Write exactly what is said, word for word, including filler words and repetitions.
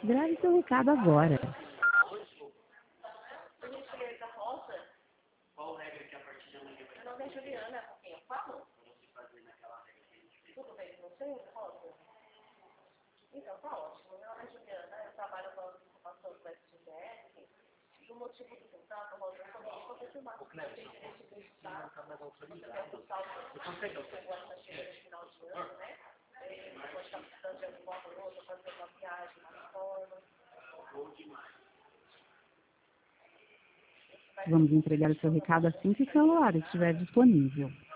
Grave seu recado agora. Qual regra que a partir de amanhã vai ser? Meu nome é Juliana, com quem eu falo? Pra você fazer naquela regra que a gente fez. Tudo bem com você, Rosa? Então, tá ótimo. Meu nome é Juliana, eu trabalho com a participação do S G S. E o motivo do contato, Rosa, é somente para confirmar que você tem esse tipo de estado. Você quer postar o seu Consegue que agora está chegando no final de ano, né? Você pode estar precisando de alguma coisa, fazer uma viagem, uma forma. Bom demais. Vamos entregar o seu recado assim que o celular estiver disponível.